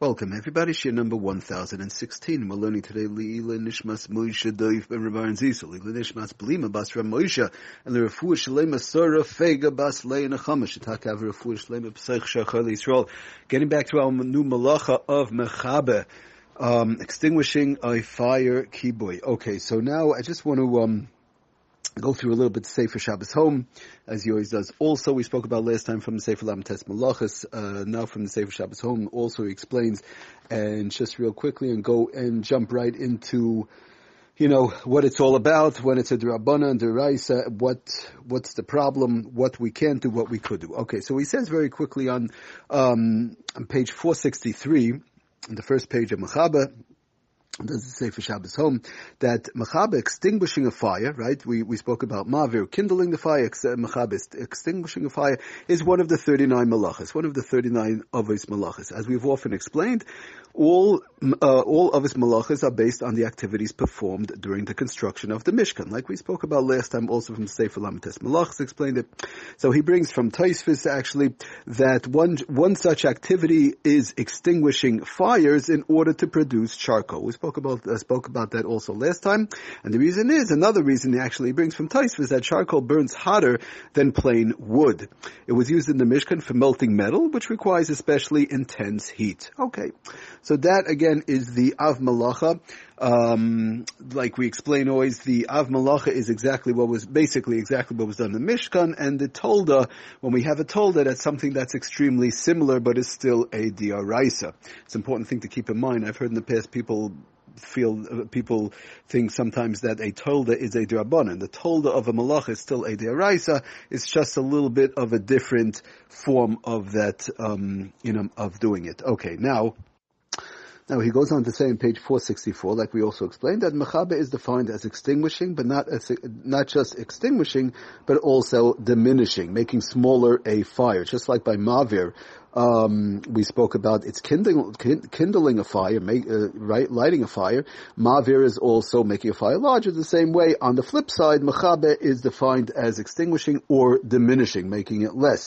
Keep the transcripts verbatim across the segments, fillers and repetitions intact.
Welcome everybody, share number one thousand sixteen. We're learning today Leila Nishmas Moshe Doif Ben Rabban Zisel, Leila Nishmas Belima Bas Ram Moshe, and the Refuah Shalema Sora Fega Bas Leina Chamash, Takav Refuah Shalema Pesach Shachar Yisrael. Getting back to our new malacha of Mechabe, um, extinguishing a fire kiboy. Okay, so now I just want to, um, go through a little bit Sefer Shabbos Home, as he always does. Also, we spoke about last time from the Sefer Lam Tes Malachas, uh, now from the Sefer Shabbos Home. Also, he explains, and just real quickly, and go and jump right into, you know, what it's all about, when it's a D'Rabbanan and D'Oraisa, what, what's the problem, what we can't do, what we could do. Okay, so he says very quickly on, um, on page four sixty-three, on the first page of Mechabe, does it say for Shabbos Home, that Mechabe extinguishing a fire, right? We we spoke about Mavir, kindling the fire, Mechabe extinguishing a fire, is one of the thirty-nine malachas, one of the thirty-nine Avos malachas. As we've often explained, all uh, all Avos malachas are based on the activities performed during the construction of the Mishkan, like we spoke about last time, also from Sefer Lam Tes Malachas explained it. So he brings from Tosfos actually that one one such activity is extinguishing fires in order to produce charcoal. We spoke about uh, spoke about that also last time, and the reason is, another reason he actually brings from Tosfos is that charcoal burns hotter than plain wood. It was used in the Mishkan for melting metal, which requires especially intense heat. Okay, so that again is the Av Malacha. Um, like we explain always, the Av Malacha is exactly what was, basically exactly what was done in the Mishkan, and the Tolda, when we have a Tolda, that's something that's extremely similar, but is still a D'Oraisa. It's an important thing to keep in mind. I've heard in the past people feel, uh, people think sometimes that a Tolda is a D'Rabbanan. The Tolda of a Malach is still a D'Oraisa. It's just a little bit of a different form of that, um, you know, of doing it. Okay, now, Now he goes on to say in page four sixty-four, like we also explained, that Mechabe is defined as extinguishing, but not as, not just extinguishing, but also diminishing, making smaller a fire. Just like by Mavir, um, we spoke about it's kindling, kindling a fire, make, uh, right, lighting a fire. Mavir is also making a fire larger. The same way, on the flip side, Mechabe is defined as extinguishing or diminishing, making it less.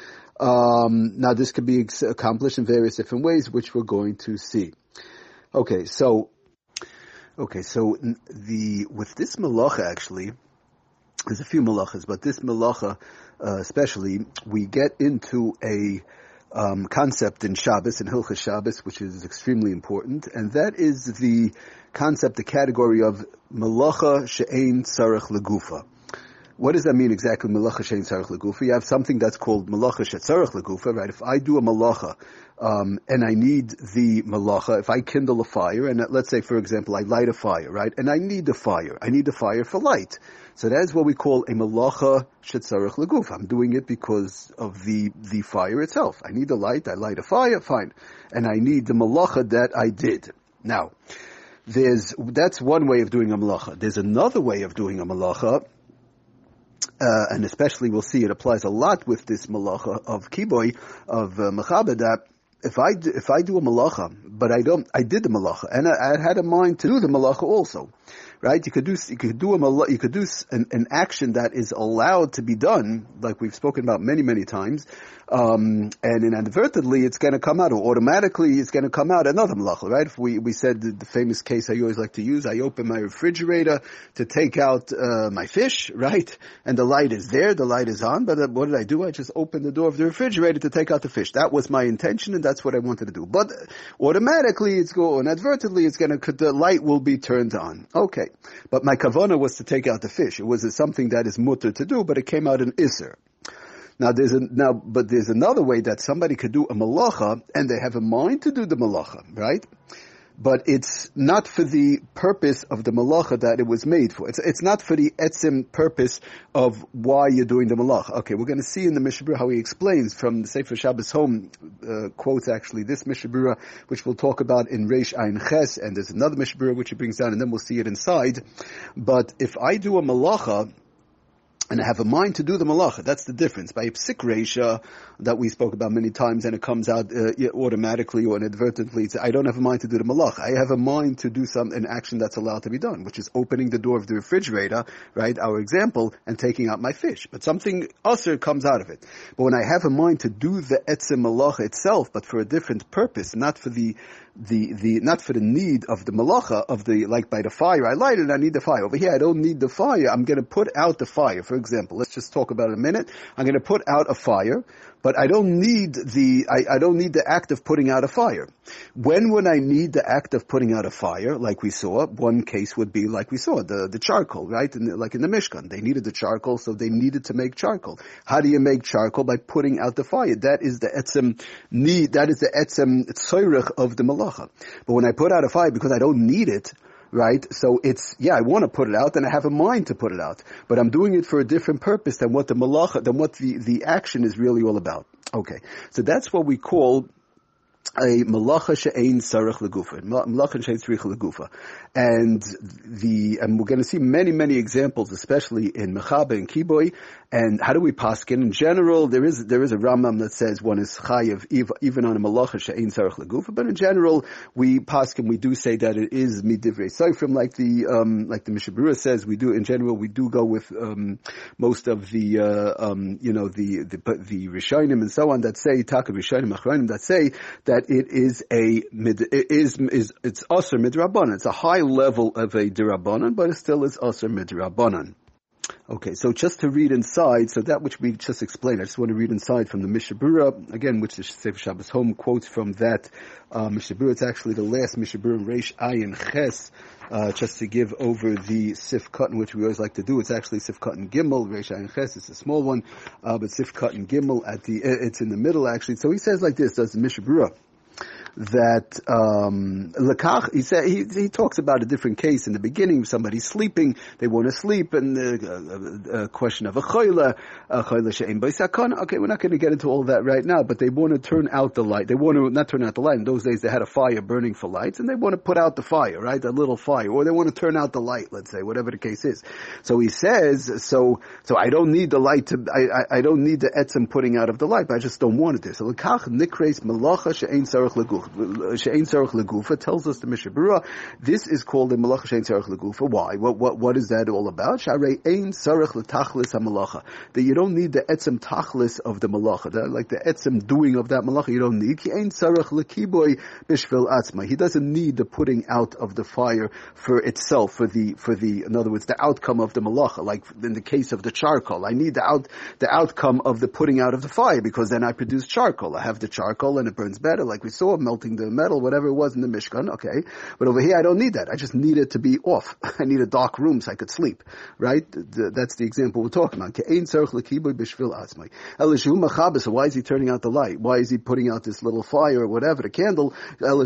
Um, now this could be ex- accomplished in various different ways, which we're going to see. Okay, so, okay, so the, with this malacha actually, there's a few malachas, but this malacha, uh, especially, we get into a, um, concept in Shabbos, in Hilchos Shabbos, which is extremely important, and that is the concept, the category of malacha she'ein tzarech legufa. What does that mean exactly, malacha she'ein tzarech legufa? You have something that's called malacha she'tzarech legufa, right? If I do a malacha, um, and I need the malacha, if I kindle a fire, and let's say, for example, I light a fire, right? And I need the fire. I need the fire for light. So that is what we call a malacha she'tzarech legufa. I'm doing it because of the, the fire itself. I need the light, I light a fire, fine. And I need the malacha that I did. Now, there's, that's one way of doing a malacha. There's another way of doing a malacha, Uh, and especially we'll see it applies a lot with this malacha of kiboy, of uh, Mechabe, that if I, do, if I do a malacha, but I don't, I did the malacha, and I, I had a mind to do the malacha also, right? You could do, you could do a malacha, you could do an, an action that is allowed to be done, like we've spoken about many, many times, um, and inadvertently it's going to come out, or automatically it's going to come out another malacha, right? If we, we said the, the famous case I always like to use, I open my refrigerator to take out, uh, my fish, right? And the light is there, the light is on, but uh, what did I do? I just opened the door of the refrigerator to take out the fish. That was my intention, and that's what I wanted to do. But automatically it's going, inadvertently it's going to, the light will be turned on. Okay. But my kavanah was to take out the fish. It was something that is mutter to do, but it came out in Isser. Now there's a, now, but there's another way that somebody could do a malacha, and they have a mind to do the malacha, right? But it's not for the purpose of the malacha that it was made for. It's, it's not for the etzim purpose of why you're doing the malacha. Okay, we're going to see in the Mishnah Berurah how he explains from the Sefer Shabbos Home, uh, quotes actually this Mishnah Berurah, which we'll talk about in Reish Ayin Ches, and there's another Mishnah Berurah which he brings down, and then we'll see it inside. But if I do a malacha, and I have a mind to do the malacha. That's the difference. By a psik reisha that we spoke about many times, and it comes out uh, automatically or inadvertently, I don't have a mind to do the malacha. I have a mind to do some an action that's allowed to be done, which is opening the door of the refrigerator, right, our example, and taking out my fish. But something usher comes out of it. But when I have a mind to do the etzem malacha itself, but for a different purpose, not for the the the not for the need of the malacha of the, like by the fire, I light it and I need the fire. Over here I don't need the fire, I'm going to put out the fire. For example, let's just talk about it a minute. I'm going to put out a fire, but I don't need the I, I don't need the act of putting out a fire. When would I need the act of putting out a fire? Like we saw, one case would be like we saw, the, the charcoal, right? In the, like in the Mishkan. They needed the charcoal, so they needed to make charcoal. How do you make charcoal? By putting out the fire. That is the etzem need, that is the etzem tzoyrech of the malacha. But when I put out a fire because I don't need it, right? So it's, yeah, I want to put it out and I have a mind to put it out. But I'm doing it for a different purpose than what the malacha, than what the, the action is really all about. Okay. So that's what we call a malacha she'ein sarich legufa, malacha she'ein sarich legufa, and the and we're going to see many many examples, especially in Mechaba and Kiboy. And how do we paskin? In general, there is there is a Rambam that says one is chayiv even on a malacha she'ein sarich legufa, but in general we paskin, we do say that it is midivrei seifrim, like the um like the Mishnah Berurah says. We do in general we do go with um most of the uh, um you know the the the Rishonim and so on that say taka Rishonim Achronim that say that that it is a mid, it is, is, it's Asr Midrabanan. It's a high level of a Dirabanan, but it still is Asr Midrabanan. Okay, so just to read inside, so that which we just explained, I just want to read inside from the Mishnah Berurah, again, which the Sefer Shabbos Home quotes from that uh, Mishnah Berurah. It's actually the last Mishnah Berurah, Reish Ayin Ches, uh, just to give over the Sif Katan, which we always like to do. It's actually Sif Katan Gimel, Reish Ayin Ches, it's a small one, uh, but Sif Katan Gimel at the, it's in the middle actually. So he says like this, does the Mishnah Berurah, that um Lekach, he said he he talks about a different case in the beginning. Somebody's sleeping, they want to sleep, and a uh, uh, question of a chayla, a chayla she'ein bo sakana. Okay, we're not going to get into all that right now, but they want to turn out the light. They want to not turn out the light. In those days, they had a fire burning for lights, and they want to put out the fire, right? A little fire, or they want to turn out the light. Let's say, whatever the case is. So he says, so so I don't need the light to, I I, I don't need the etzem putting out of the light, but I just don't want it there. So Lekach nikreis malacha she'ein sarich legufa. She'ein sarich legufa tells us the Mishnah Berurah, this is called a malacha she'ein sarich legufa. Why? What what what is that all about? Sharei ein sarich letachlis hamalacha. That you don't need the etzem tachlis of the malacha, that, like the etzem doing of that malacha. You don't need ki ein sarich lekiboy bishvil atzma. He doesn't need the putting out of the fire for itself, for the for the in other words the outcome of the malacha. Like in the case of the charcoal, I need the out the outcome of the putting out of the fire, because then I produce charcoal. I have the charcoal and it burns better, like we saw, melting the metal, whatever it was in the Mishkan, okay. But over here, I don't need that. I just need it to be off. I need a dark room so I could sleep, right? The, that's the example we're talking about. So why is he turning out the light? Why is he putting out this little fire or whatever, the candle?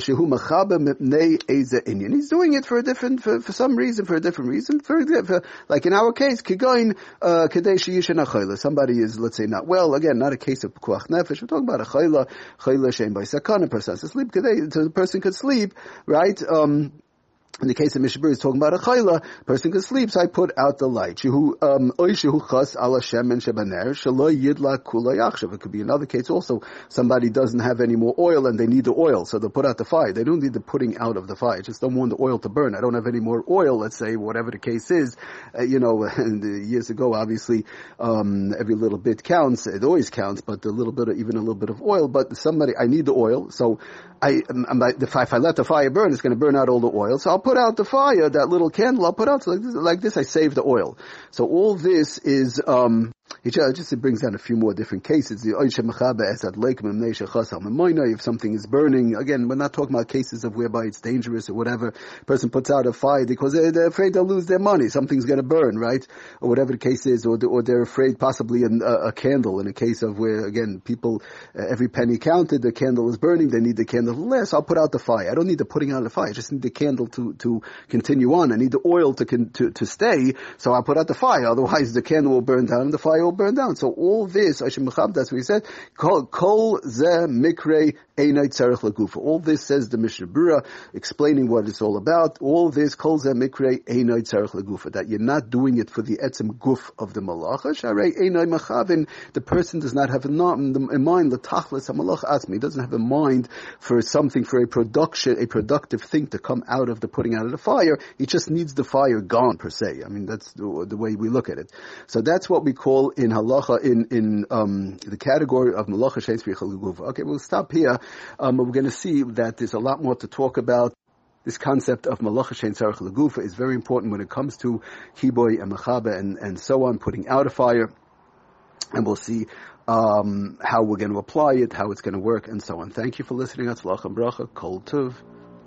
He's doing it for a different, for, for some reason, for a different reason. For, for like in our case, uh, somebody is, let's say, not well. Again, not a case of pekuach nefesh. We're talking about a chayla, chayla she'ein bo sakana, a person has to sleep, so the person could sleep, right? Um, in the case of Mishnah Berurah, is talking about a chayla, person could sleep, so I put out the light. Shehu, um, oy shehu chas ala shemen shebaner, shelo yidla kula yachshav. It could be another case also, somebody doesn't have any more oil and they need the oil, so they'll put out the fire. They don't need the putting out of the fire, just don't want the oil to burn. I don't have any more oil, let's say, whatever the case is. Uh, you know, and uh, years ago, obviously, um, every little bit counts, it always counts, but a little bit of, even a little bit of oil, but somebody, I need the oil, so I, um, if I let the fire burn, it's going to burn out all the oil, so I'll put out the fire, that little candle, I'll put out so like this, like this I save the oil. So all this is, um, it just it brings down a few more different cases. If something is burning, again, we're not talking about cases of whereby it's dangerous or whatever. Person puts out a fire because they're, they're afraid they'll lose their money. Something's going to burn, right? Or whatever the case is, or, or they're afraid possibly a, a candle in a case of where, again, people, uh, every penny counted, the candle is burning, they need the candle to last, I'll put out the fire. I don't need the putting out the fire, I just need the candle to, to continue on. I need the oil to, con- to, to stay, so I'll put out the fire, otherwise the candle will burn down and the fire will burn down. So all this, that's what he said, Kol, kol ze mikre Einay tzarech lagufa. All this, says the Mishnah Berurah, explaining what it's all about. All this kol zeh mikrei einay tzarech lagufa, that you're not doing it for the etzem guf of the malacha. Sharei einay machavin, the person does not have a mind, the tachlis hamalach atzmi, he doesn't have a mind for something, for a production, a productive thing to come out of the putting out of the fire. He just needs the fire gone, per se. I mean, that's the, the way we look at it. So that's what we call in halacha, in, in, um, the category of malacha shein tzricha lagufa. Okay, we'll stop here. Um, we're going to see that there's a lot more to talk about. This concept of malacha shein tzarech lagufa is very important when it comes to hiboy and machaba and, and so on, putting out a fire. And we'll see um, how we're going to apply it, how it's going to work, and so on. Thank you for listening. Atzlach and bracha. Kol tov.